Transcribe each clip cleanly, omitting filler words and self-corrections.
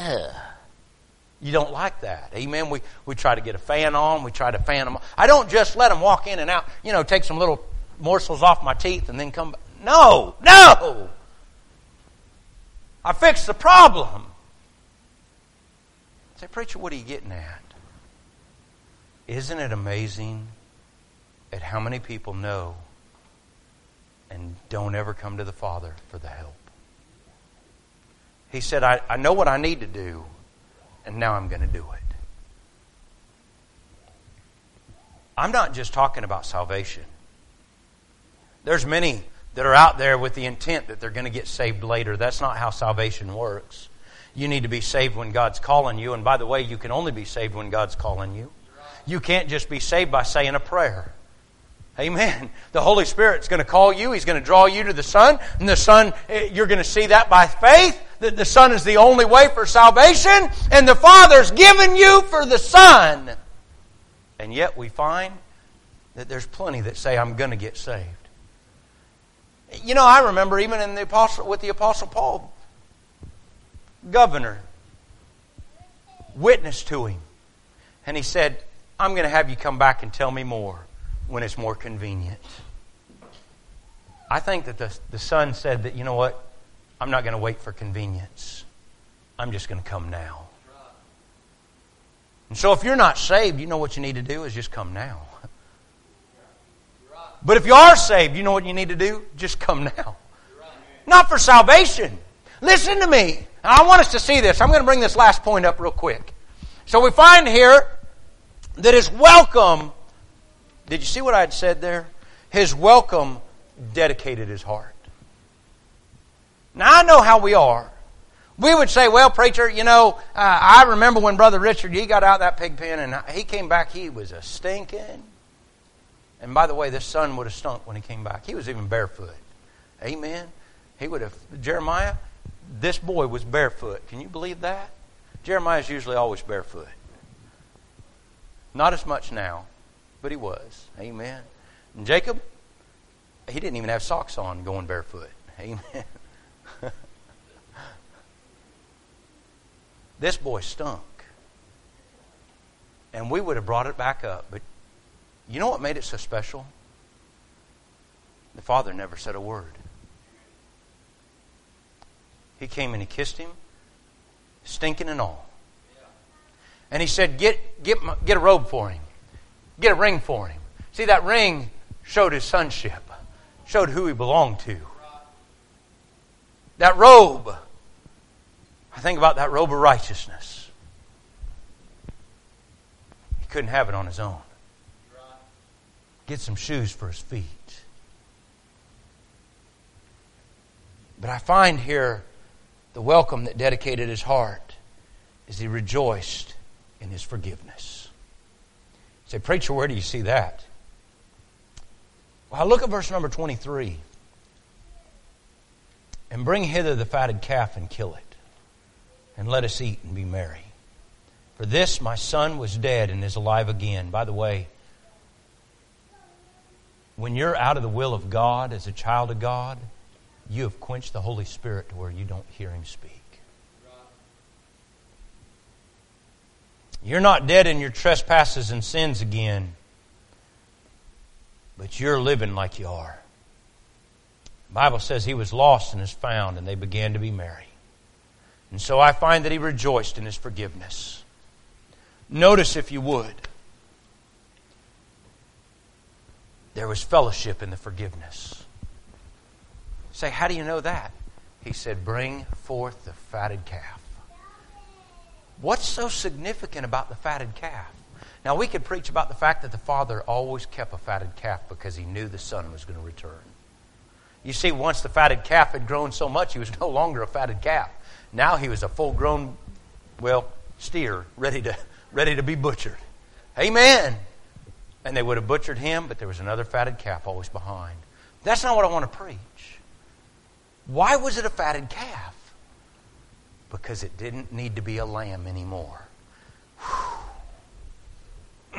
ugh. You don't like that. Amen. We try to get a fan on. We try to fan them. I don't just let them walk in and out, take some little morsels off my teeth and then come back. No. I fix the problem. Say, preacher, what are you getting at? Isn't it amazing at how many people know and don't ever come to the Father for the help? He said, I know what I need to do, and now I'm going to do it. I'm not just talking about salvation. There's many that are out there with the intent that they're going to get saved later. That's not how salvation works. You need to be saved when God's calling you. And by the way, you can only be saved when God's calling you. You can't just be saved by saying a prayer. Amen. The Holy Spirit's going to call you. He's going to draw you to the Son. And the Son, you're going to see that by faith. That the Son is the only way for salvation. And the Father's given you for the Son. And yet we find that there's plenty that say, I'm going to get saved. I remember even with the Apostle Paul, governor witnessed to him. And he said, I'm going to have you come back and tell me more when it's more convenient. I think that the Son said that, you know what? I'm not going to wait for convenience. I'm just going to come now. And so if you're not saved, you know what you need to do is just come now. But if you are saved, you know what you need to do? Just come now. Not for salvation. Listen to me. I want us to see this. I'm going to bring this last point up real quick. So we find here that His welcome, did you see what I had said there? His welcome dedicated His heart. Now I know how we are. We would say, well, preacher, I remember when Brother Richard, he got out that pig pen and he came back, he was a stinking. And by the way, this son would have stunk when he came back. He was even barefoot. Amen. He would have, Jeremiah, this boy was barefoot. Can you believe that? Jeremiah's usually always barefoot. Not as much now, but he was. Amen. And Jacob, he didn't even have socks on going barefoot. Amen. This boy stunk. And we would have brought it back up. But you know what made it so special? The father never said a word. He came and he kissed him, stinking and all. And he said, get a robe for him. Get a ring for him. See, that ring showed his sonship. Showed who he belonged to. That robe, I think about that robe of righteousness. He couldn't have it on his own. Get some shoes for his feet. But I find here the welcome that dedicated his heart is he rejoiced in his forgiveness. You say, preacher, where do you see that? Well, look at verse number 23. And bring hither the fatted calf and kill it, and let us eat and be merry. For this my son was dead and is alive again. By the way, when you're out of the will of God as a child of God, you have quenched the Holy Spirit to where you don't hear Him speak. You're not dead in your trespasses and sins again, but you're living like you are. The Bible says he was lost and is found, and they began to be merry. And so I find that he rejoiced in his forgiveness. Notice, if you would, there was fellowship in the forgiveness. Say, how do you know that? He said, bring forth the fatted calf. What's so significant about the fatted calf? Now, we could preach about the fact that the father always kept a fatted calf because he knew the son was going to return. You see, once the fatted calf had grown so much, he was no longer a fatted calf. Now he was a full-grown, steer ready to be butchered. Amen. And they would have butchered him, but there was another fatted calf always behind. That's not what I want to preach. Why was it a fatted calf? Because it didn't need to be a lamb anymore.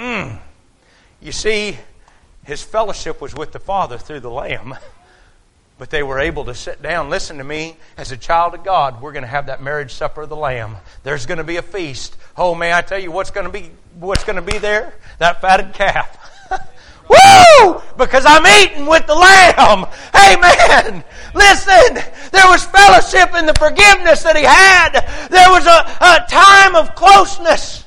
You see, his fellowship was with the Father through the lamb. But they were able to sit down. Listen to me. As a child of God, we're going to have that marriage supper of the Lamb. There's going to be a feast. Oh, may I tell you what's going to be there? That fatted calf. Woo! Because I'm eating with the Lamb. Amen. Listen, there was fellowship in the forgiveness that he had. There was a time of closeness.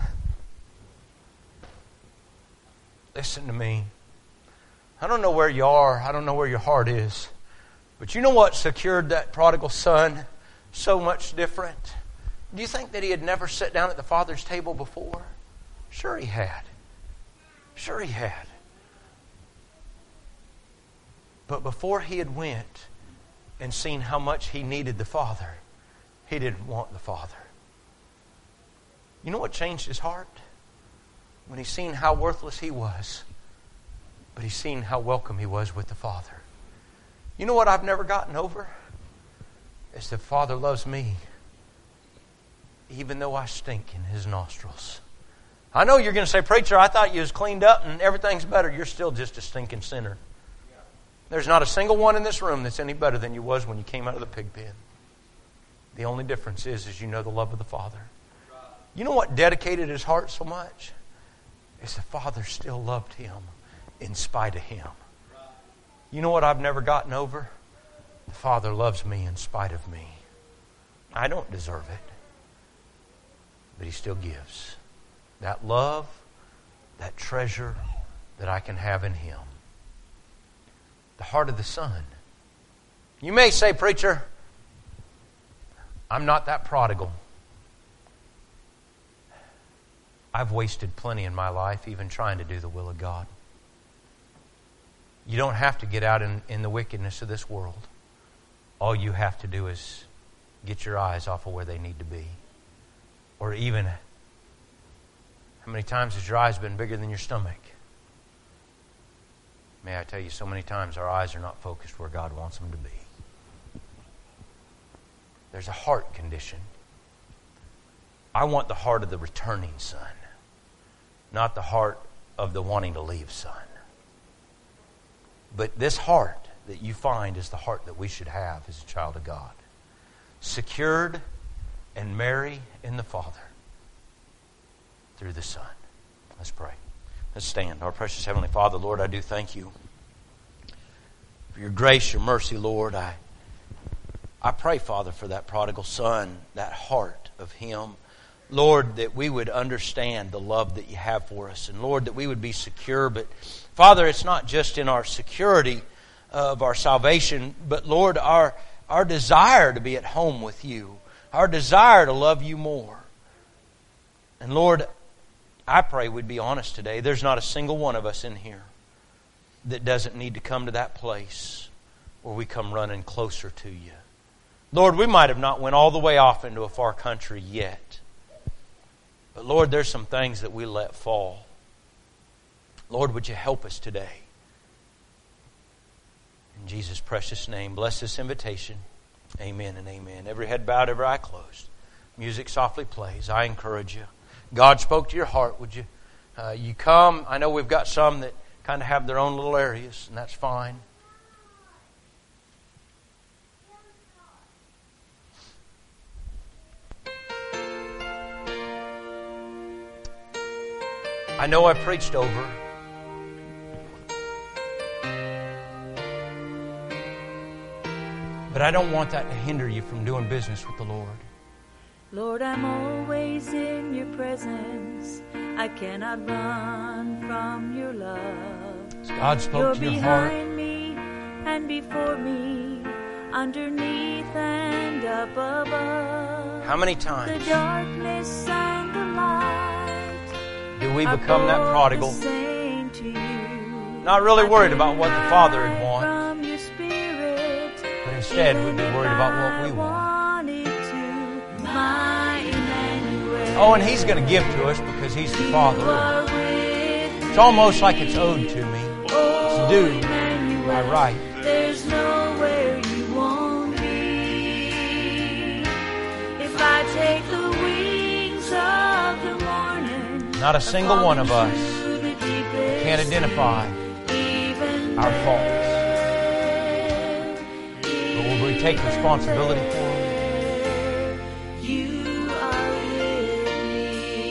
Listen to me. I don't know where you are. I don't know where your heart is. But you know what secured that prodigal son so much different? Do you think that he had never sat down at the Father's table before? Sure he had. Sure he had. But before he had went and seen how much he needed the Father, he didn't want the Father. You know what changed his heart? When he seen how worthless he was, but he seen how welcome he was with the Father. You know what I've never gotten over? Is the Father loves me even though I stink in His nostrils. I know you're going to say, preacher, I thought you was cleaned up and everything's better. You're still just a stinking sinner. There's not a single one in this room that's any better than you was when you came out of the pig pen. The only difference is you know the love of the Father. You know what dedicated his heart so much? Is the Father still loved him in spite of him. You know what I've never gotten over? The Father loves me in spite of me. I don't deserve it. But He still gives. That love, that treasure that I can have in Him. The heart of the Son. You may say, preacher, I'm not that prodigal. I've wasted plenty in my life even trying to do the will of God. You don't have to get out in the wickedness of this world. All you have to do is get your eyes off of where they need to be. Or even, how many times has your eyes been bigger than your stomach? May I tell you, so many times our eyes are not focused where God wants them to be. There's a heart condition. I want the heart of the returning son, not the heart of the wanting to leave son. But this heart that you find is the heart that we should have as a child of God. Secured and marry in the Father through the Son. Let's pray. Let's stand. Our precious Heavenly Father, Lord, I do thank You for Your grace, Your mercy, Lord. I pray, Father, for that prodigal son, that heart of him. Lord, that we would understand the love that You have for us. And Lord, that we would be secure. But Father, it's not just in our security of our salvation, but Lord, our desire to be at home with You. Our desire to love You more. And Lord, I pray we'd be honest today. There's not a single one of us in here that doesn't need to come to that place where we come running closer to You. Lord, we might have not went all the way off into a far country yet. But Lord, there's some things that we let fall. Lord, would You help us today? In Jesus' precious name, bless this invitation. Amen and amen. Every head bowed, every eye closed. Music softly plays. I encourage you. God spoke to your heart. Would you you come? I know we've got some that kind of have their own little areas, and that's fine. I know I preached over. But I don't want that to hinder you from doing business with the Lord. Lord, I'm always in Your presence. I cannot run from Your love. God spoke to your heart. You're behind me and before me, underneath and up above. How many times the darkness and the light do we become that prodigal? You, not really worried about what the Father would want. But instead we'd be worried about what we want. Oh, and He's going to give to us because He's the Father. It's almost like it's owed to me. It's due by right. There's nowhere You won't be. If I take the wings of the morning, not a single one of us can't identify our faults. take responsibility for them. You are with me.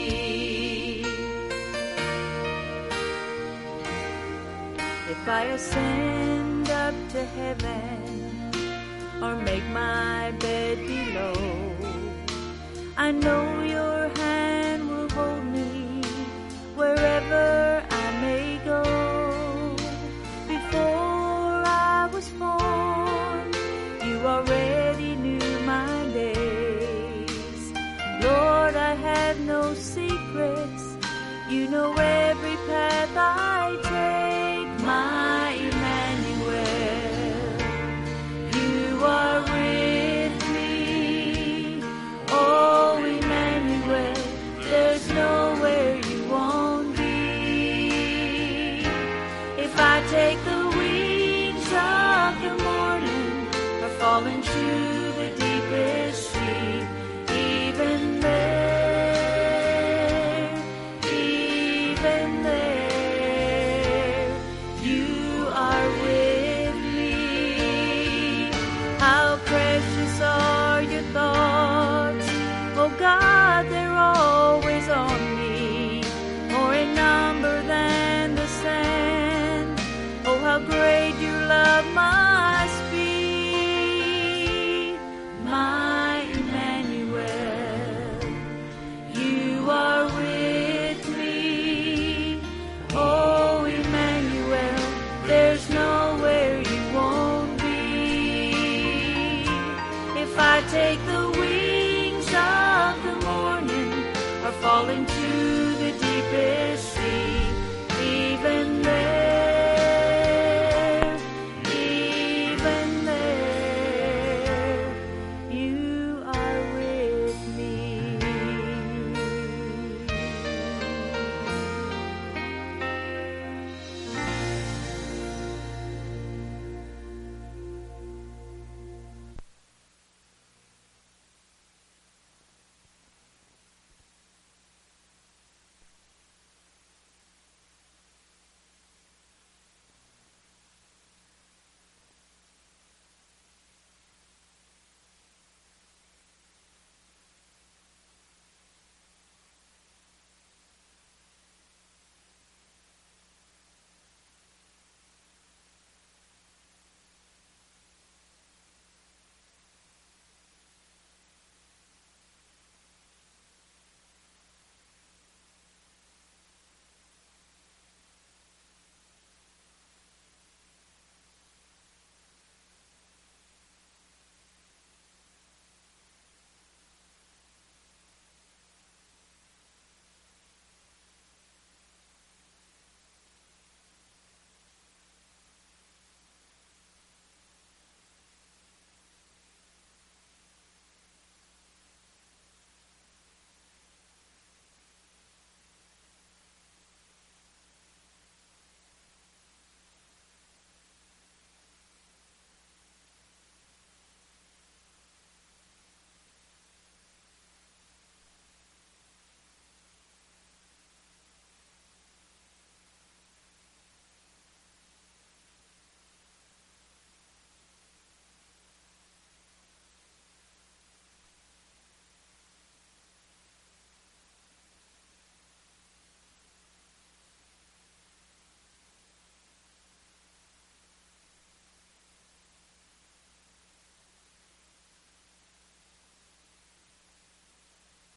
If I ascend up to heaven or make my bed below, I know your hand will hold me wherever I may go. Before I was born, you already knew my days. Lord, I have no secrets. You know every path I take. My Emmanuel, you are with me. Oh, Emmanuel, there's nowhere you won't be. If I take the wings of the morning or fall into the deepest sea, even there, you are with me. How precious are your thoughts, oh God, they're always on me, more in number than the sand. Oh, how great your love, my